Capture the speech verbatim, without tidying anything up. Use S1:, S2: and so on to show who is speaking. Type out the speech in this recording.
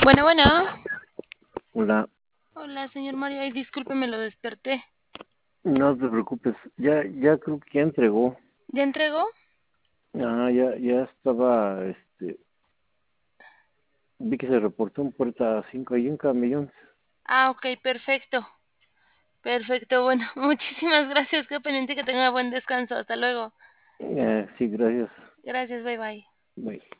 S1: Bueno, bueno.
S2: Hola,
S1: Hola, señor Mario. Ay, discúlpeme, lo desperté.
S2: no te preocupes, ya, ya creo que ya entregó.
S1: ¿Ya entregó?
S2: Ah, ya, ya estaba, este, vi que se reportó en puerta cinco ahí un camellón.
S1: Ah, ok, perfecto. Perfecto, bueno, muchísimas gracias. Qué pendiente que tenga buen descanso. Hasta luego.
S2: Eh, sí, gracias.
S1: Gracias, bye bye.
S2: Bye.